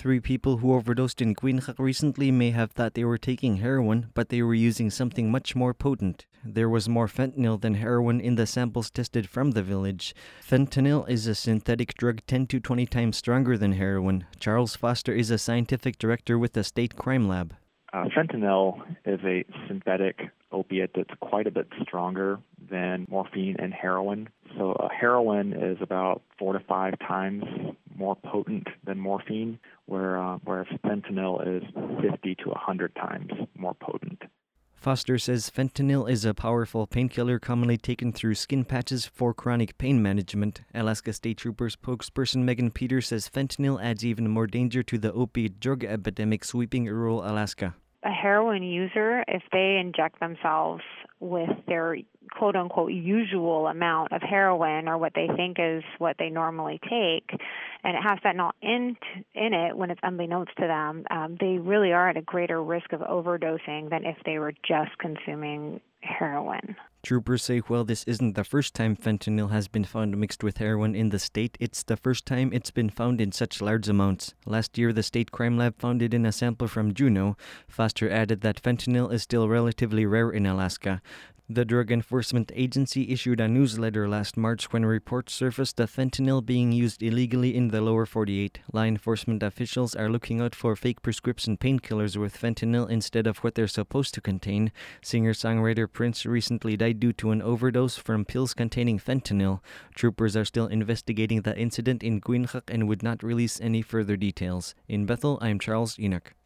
3 people who overdosed in Quinhag recently may have thought they were taking heroin, but they were using something much more potent. There was more fentanyl than heroin in the samples tested from the village. Fentanyl is a synthetic drug 10 to 20 times stronger than heroin. Charles Foster is a scientific director with the State Crime Lab. Fentanyl is a synthetic opiate that's quite a bit stronger than morphine and heroin. So heroin is about 4 to 5 times more potent than morphine, whereas fentanyl is 50 to 100 times more potent. Foster says fentanyl is a powerful painkiller commonly taken through skin patches for chronic pain management. Alaska State Troopers spokesperson Megan Peters says fentanyl adds even more danger to the opiate drug epidemic sweeping rural Alaska. A heroin user, if they inject themselves with their quote-unquote usual amount of heroin, or what they think is what they normally take, and it has fentanyl in it when it's unbeknownst to them, they really are at a greater risk of overdosing than if they were just consuming heroin. Troopers say while this isn't the first time fentanyl has been found mixed with heroin in the state, it's the first time it's been found in such large amounts. Last year, the State Crime Lab found it in a sample from Juneau. Foster added that fentanyl is still relatively rare in Alaska. The Drug Enforcement Agency issued a newsletter last March when reports surfaced of fentanyl being used illegally in the lower 48. Law enforcement officials are looking out for fake prescription painkillers with fentanyl instead of what they're supposed to contain. Singer-songwriter Prince recently died due to an overdose from pills containing fentanyl. Troopers are still investigating the incident in Quinhag and would not release any further details. In Bethel, I'm Charles Enoch.